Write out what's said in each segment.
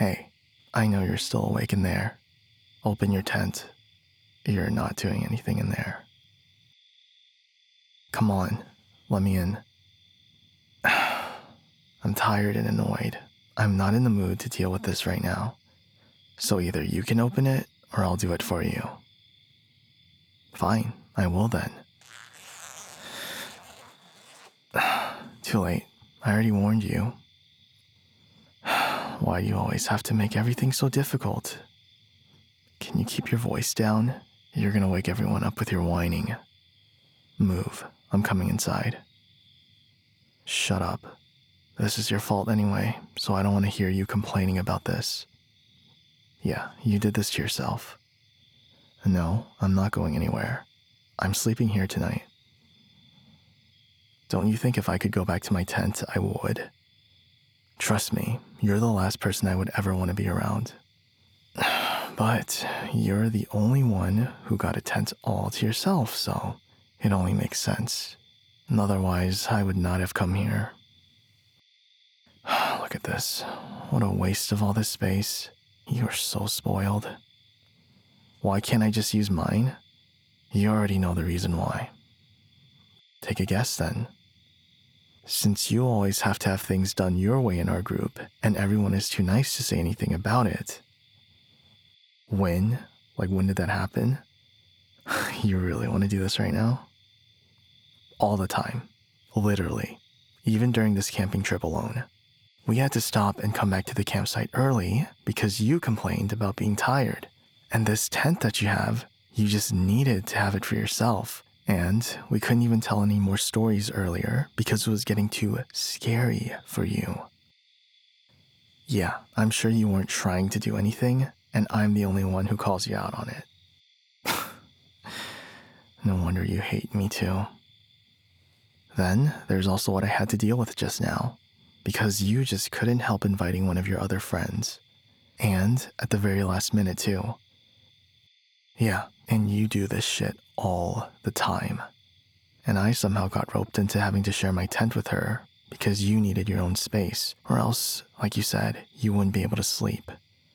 Hey, I know you're still awake in there. Open your tent. You're not doing anything in there. Come on, let me in. I'm tired and annoyed. I'm not in the mood to deal with this right now. So either you can open it, or I'll do it for you. Fine, I will then. Too late. I already warned you. Why do you always have to make everything so difficult? Can you keep your voice down? You're gonna wake everyone up with your whining. Move. I'm coming inside. Shut up. This is your fault anyway, so I don't want to hear you complaining about this. Yeah, you did this to yourself. No, I'm not going anywhere. I'm sleeping here tonight. Don't you think if I could go back to my tent, I would? Trust me, you're the last person I would ever want to be around. But you're the only one who got a tent all to yourself, so it only makes sense. And otherwise, I would not have come here. Look at this. What a waste of all this space. You are so spoiled. Why can't I just use mine? You already know the reason why. Take a guess then. Since you always have to have things done your way in our group, and everyone is too nice to say anything about it. When? Like, when did that happen? You really want to do this right now? All the time. Literally. Even during this camping trip alone. We had to stop and come back to the campsite early because you complained about being tired. And this tent that you have, you just needed to have it for yourself. And we couldn't even tell any more stories earlier because it was getting too scary for you. Yeah, I'm sure you weren't trying to do anything, and I'm the only one who calls you out on it. No wonder you hate me too. Then, there's also what I had to deal with just now, because you just couldn't help inviting one of your other friends. And at the very last minute too. Yeah, and you do this shit all the time. And I somehow got roped into having to share my tent with her because you needed your own space, or else, like you said, you wouldn't be able to sleep.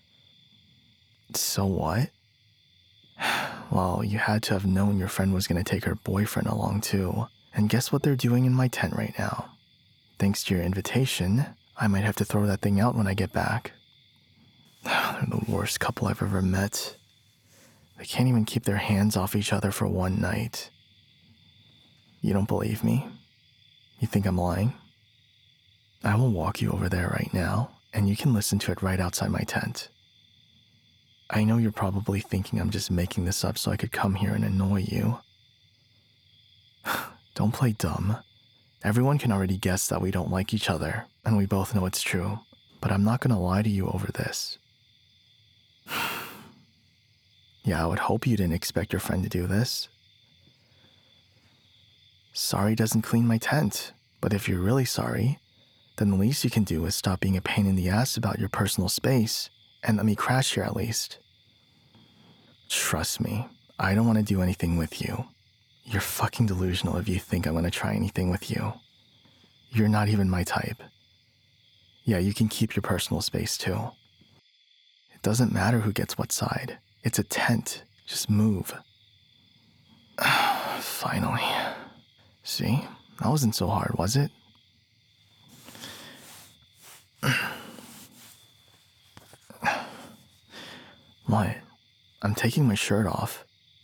So what? Well, you had to have known your friend was going to take her boyfriend along too. And guess what they're doing in my tent right now? Thanks to your invitation, I might have to throw that thing out when I get back. They're the worst couple I've ever met. They can't even keep their hands off each other for one night. You don't believe me? You think I'm lying? I will walk you over there right now, and you can listen to it right outside my tent. I know you're probably thinking I'm just making this up so I could come here and annoy you. Don't play dumb. Everyone can already guess that we don't like each other, and we both know it's true, but I'm not gonna lie to you over this. Yeah, I would hope you didn't expect your friend to do this. Sorry doesn't clean my tent, but if you're really sorry, then the least you can do is stop being a pain in the ass about your personal space and let me crash here at least. Trust me, I don't want to do anything with you. You're fucking delusional if you think I'm going to try anything with you. You're not even my type. Yeah, you can keep your personal space too. It doesn't matter who gets what side. It's a tent. Just move. Finally. See? That wasn't so hard, was it? What? I'm taking my shirt off.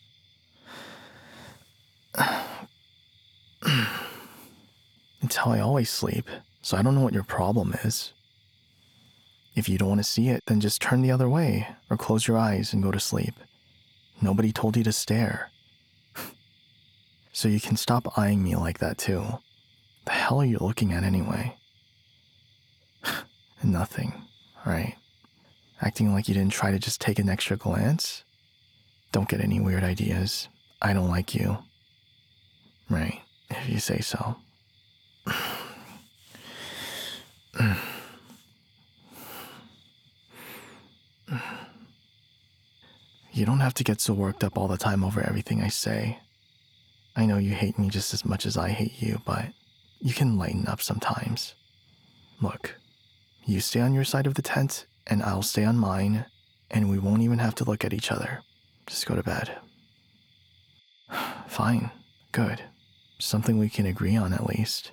It's how I always sleep, so I don't know what your problem is. If you don't want to see it, then just turn the other way, or close your eyes and go to sleep. Nobody told you to stare. So you can stop eyeing me like that too. The hell are you looking at anyway? Nothing, right? Acting like you didn't try to just take an extra glance? Don't get any weird ideas. I don't like you. Right, if you say so. You don't have to get so worked up all the time over everything I say. I know you hate me just as much as I hate you, but you can lighten up sometimes. Look, you stay on your side of the tent, and I'll stay on mine, and we won't even have to look at each other. Just go to bed. Fine. Good. Something we can agree on at least.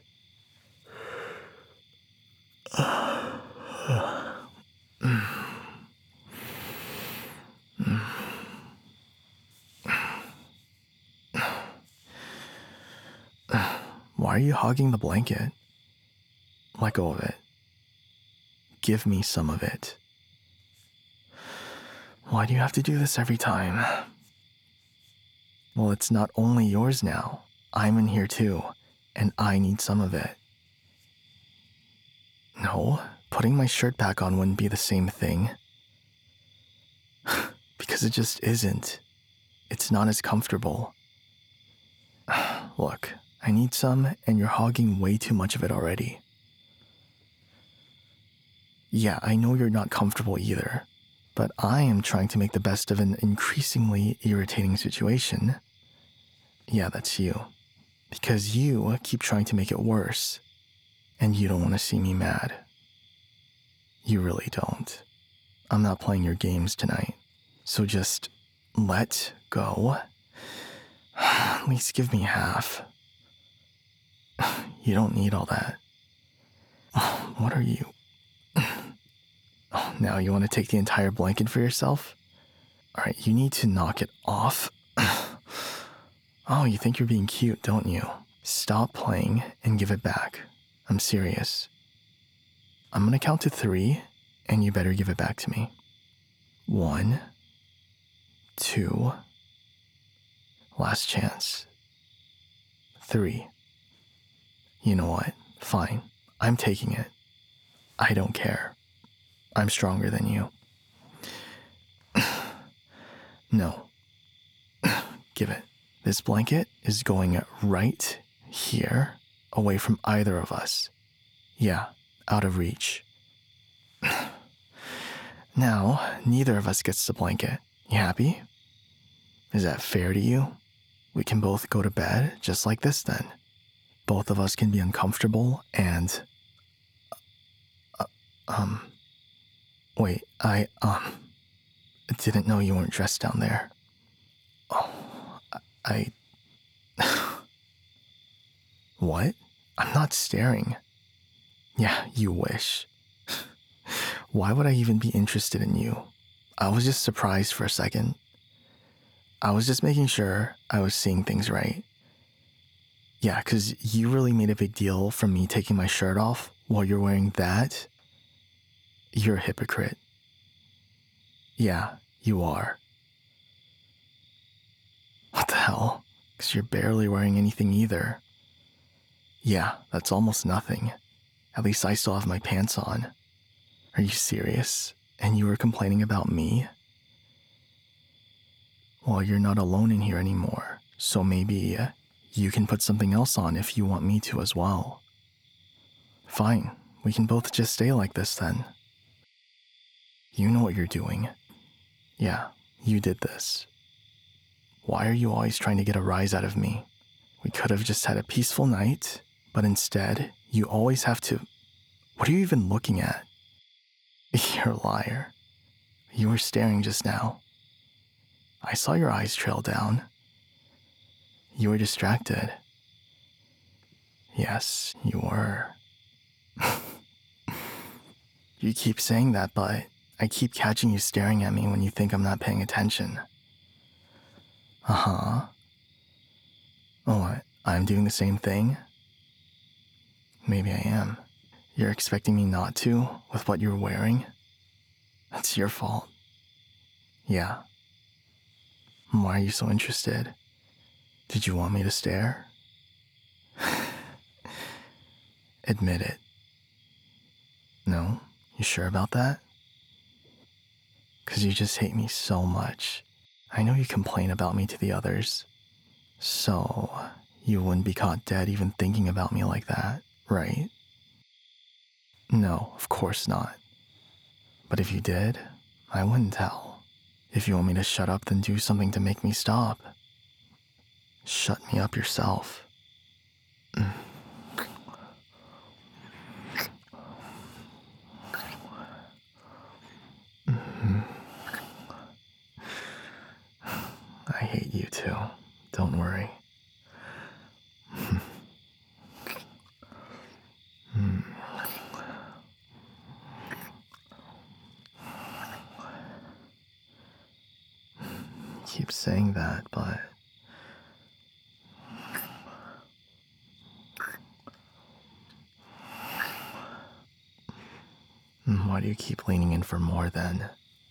Why are you hogging the blanket? Let go of it. Give me some of it. Why do you have to do this every time? Well, it's not only yours now. I'm in here too, and I need some of it. No, putting my shirt back on wouldn't be the same thing. Because it just isn't. It's not as comfortable. Look, I need some, and you're hogging way too much of it already. Yeah, I know you're not comfortable either, but I am trying to make the best of an increasingly irritating situation. Yeah, that's you. Because you keep trying to make it worse, and you don't want to see me mad. You really don't. I'm not playing your games tonight, so just let go. At least give me half. You don't need all that. What are you? Now you want to take the entire blanket for yourself? Alright, you need to knock it off. Oh, you think you're being cute, don't you? Stop playing and give it back. I'm serious. I'm gonna count to 3, and you better give it back to me. 1, 2, last chance. 3. You know what? Fine. I'm taking it. I don't care. I'm stronger than you. No. Give it. This blanket is going right here, away from either of us. Yeah, out of reach. Now, neither of us gets the blanket. You happy? Is that fair to you? We can both go to bed just like this then. Both of us can be uncomfortable and... Wait, I didn't know you weren't dressed down there. Oh, I... What? I'm not staring. Yeah, you wish. Why would I even be interested in you? I was just surprised for a second. I was just making sure I was seeing things right. Yeah, 'cause you really made a big deal from me taking my shirt off while you're wearing that. You're a hypocrite. Yeah, you are. What the hell? 'Cause you're barely wearing anything either. Yeah, that's almost nothing. At least I still have my pants on. Are you serious? And you were complaining about me? Well, you're not alone in here anymore, so maybe you can put something else on if you want me to as well. Fine, we can both just stay like this then. You know what you're doing. Yeah, you did this. Why are you always trying to get a rise out of me? We could have just had a peaceful night, but instead, you always have to... What are you even looking at? You're a liar. You were staring just now. I saw your eyes trail down. You were distracted. Yes, you were. You keep saying that, but I keep catching you staring at me when you think I'm not paying attention. Uh-huh. Oh, what? I'm doing the same thing? Maybe I am. You're expecting me not to, with what you're wearing? That's your fault. Yeah. Why are you so interested? Did you want me to stare? Admit it. No? You sure about that? 'Cause you just hate me so much. I know you complain about me to the others. So, you wouldn't be caught dead even thinking about me like that, right? No, of course not. But if you did, I wouldn't tell. If you want me to shut up, then do something to make me stop. Shut me up yourself. get you too. Don't worry. Keep saying that, but why do you keep leaning in for more then?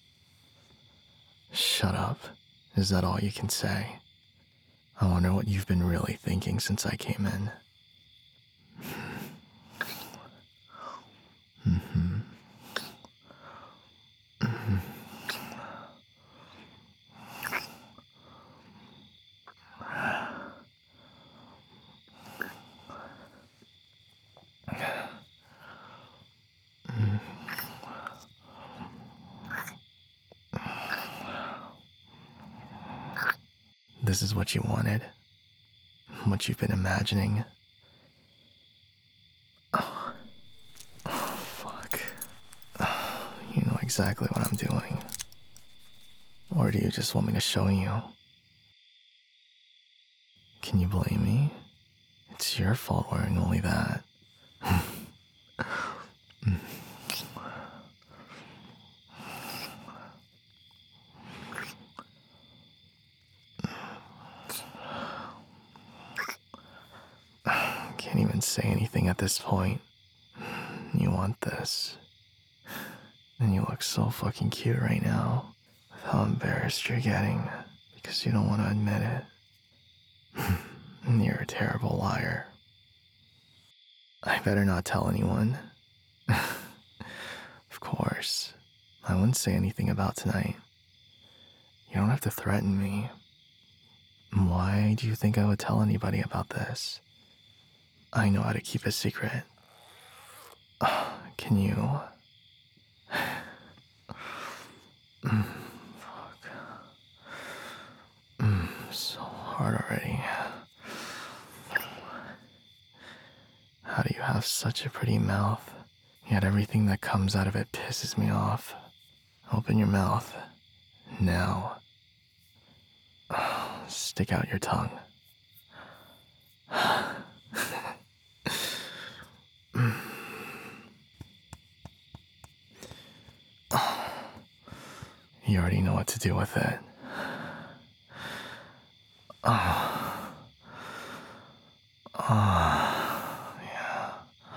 Shut up. Is that all you can say? I wonder what you've been really thinking since I came in. This is what you wanted? What you've been imagining? Oh, fuck. You know exactly what I'm doing. Or do you just want me to show you? Can you blame me? It's your fault wearing only that. Can't even say anything at this point. You want this. And you look so fucking cute right now. With how embarrassed you're getting. Because you don't want to admit it. You're a terrible liar. I better not tell anyone. Of course. I wouldn't say anything about tonight. You don't have to threaten me. Why do you think I would tell anybody about this? I know how to keep a secret. Can you? Fuck. So hard already. How do you have such a pretty mouth, yet everything that comes out of it pisses me off? Open your mouth. Now. Stick out your tongue. You already know what to do with it. Yeah.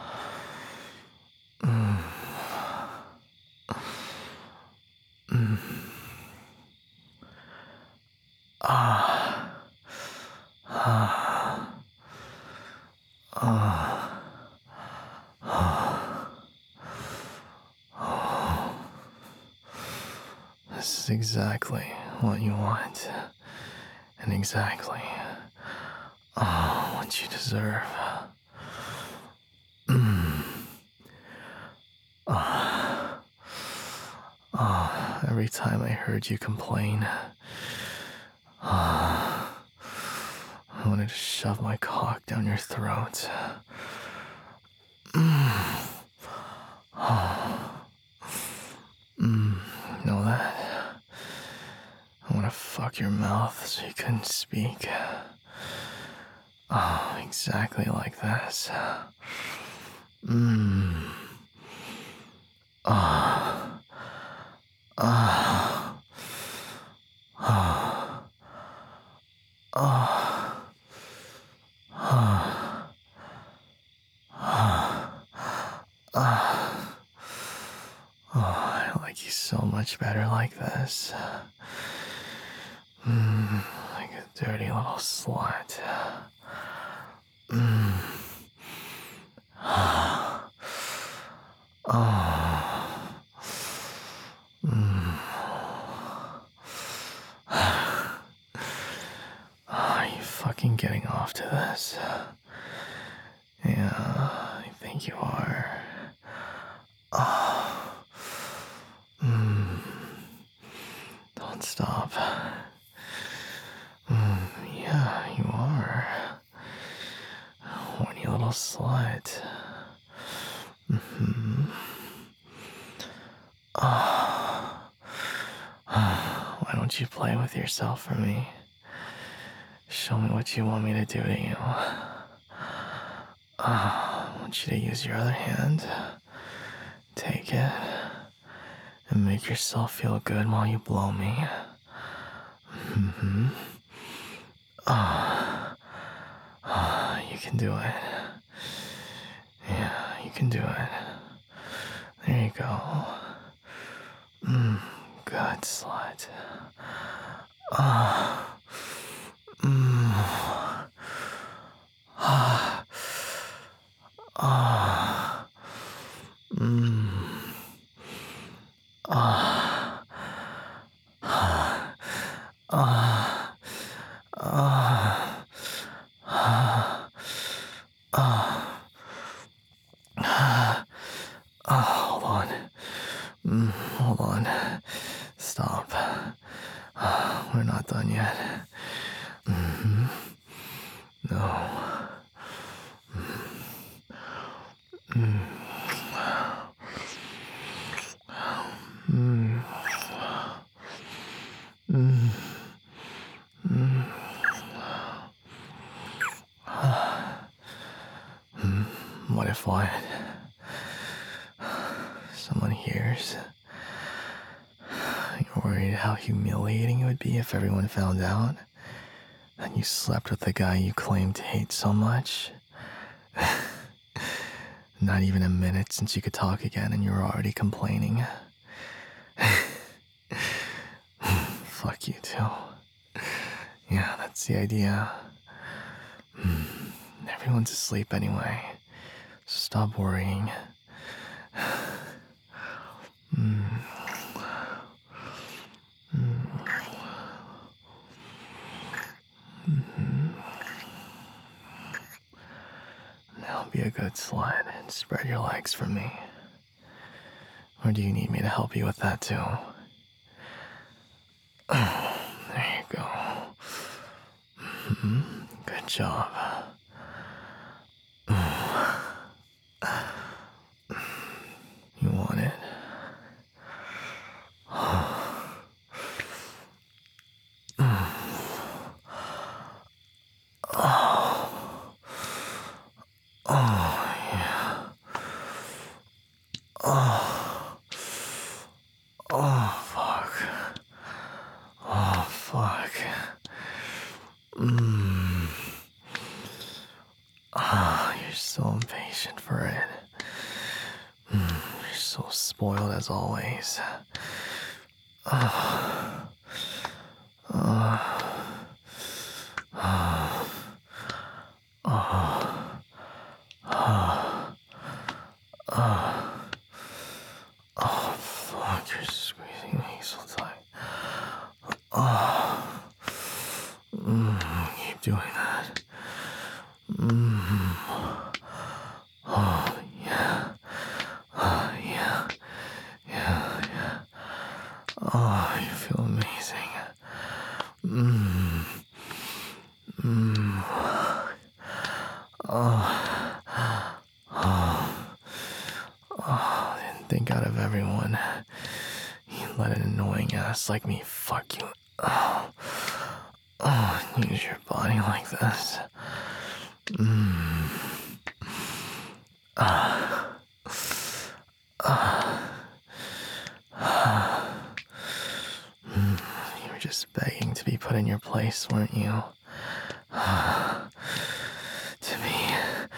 This is exactly what you want. And exactly what you deserve. Every time I heard you complain, I wanted to shove my cock down your throat. Know that? I want to fuck your mouth so you couldn't speak. Oh, exactly like this. I like you so much better like this. Like a dirty little slut. Are you fucking getting off to this? Yeah, I think you are. Don't stop. Yeah, you are. Horny little slut. Why don't you play with yourself for me? Show me what you want me to do to you. I want you to use your other hand. Take it and make yourself feel good while you blow me. You can do it. Yeah, you can do it. There you go. Good slut. Hold on. Hold on. Stop. We're not done yet. No. What if what? Someone hears? You're worried how humiliating it would be if everyone found out that you slept with the guy you claim to hate so much? Not even a minute since you could talk again and you're already complaining. Fuck you too. Yeah, that's the idea. Everyone's asleep anyway. So stop worrying. Now be a good slut and spread your legs for me. Or do you need me to help you with that too? There you go. Good job. You want it? Fuck. You're so impatient for it. You're so spoiled as always. Fuck, you're squeezing me so tight. Keep doing that. Yeah. Yeah. Yeah. Oh, you feel amazing. Didn't think out of everyone. You let an annoying ass like me fuck you. Use your body like this. You were just begging to be put in your place, weren't you? To be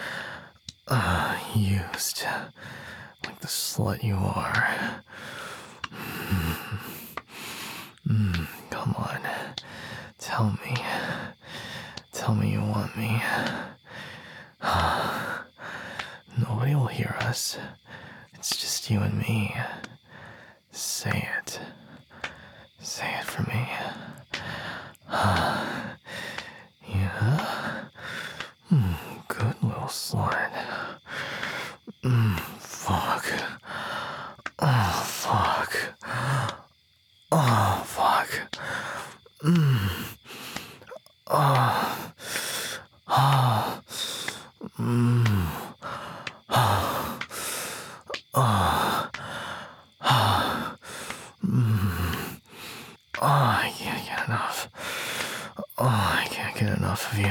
used like the slut you are. Come on, tell me. Tell me you want me. Nobody will hear us. It's just you and me. Say it. Say it for me. Yeah? Good little slut. Fuck. Oh, fuck. Oh, fuck. I can't get enough. Oh, I can't get get enough of you.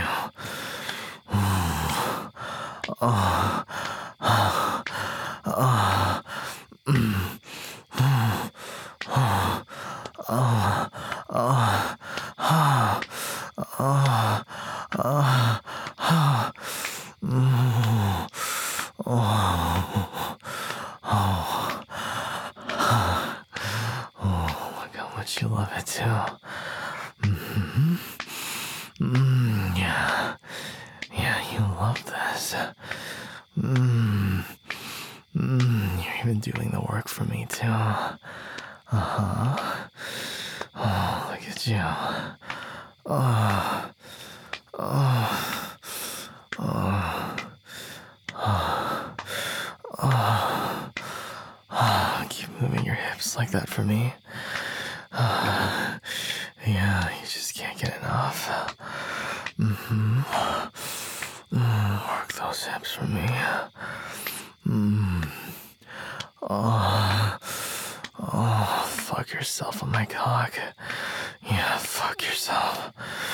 Look how much you love it too. Yeah. Yeah, you love this. You're even doing the work for me too. Uh-huh. Oh, look at you. Keep moving your hips like that for me. Yeah, you just can't get enough. Work those hips for me. Fuck yourself on my cock. Yeah, fuck yourself.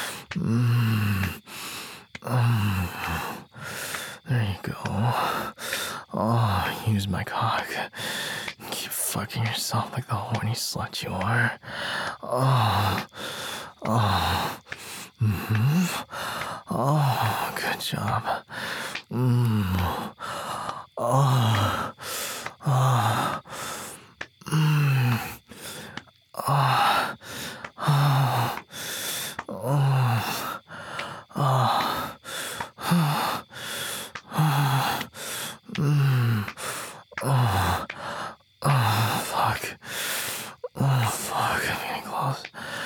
There you go. Oh, use my cock. Keep fucking yourself like the horny slut you are. Oh, good job. Fuck. Oh, fuck. I'm getting close.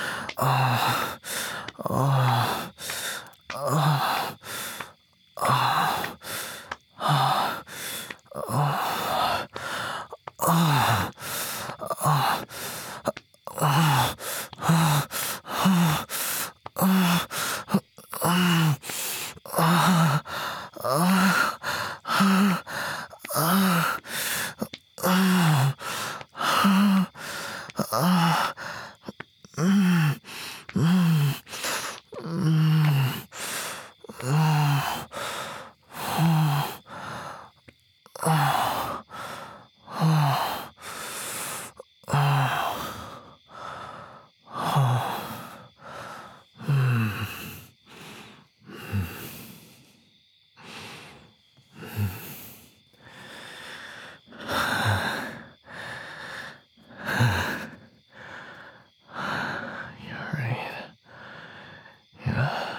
You're right. Yeah.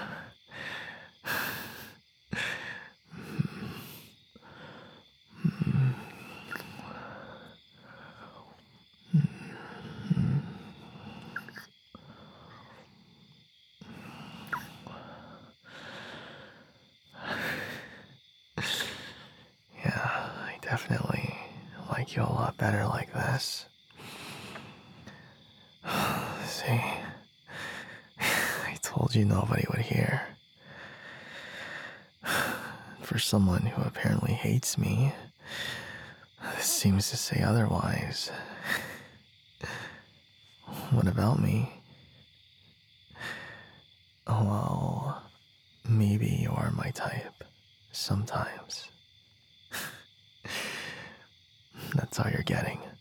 Yeah, I definitely like you a lot better like this. See, I told you nobody would hear. For someone who apparently hates me, this seems to say otherwise. What about me? Well, maybe you are my type. Sometimes. That's all you're getting.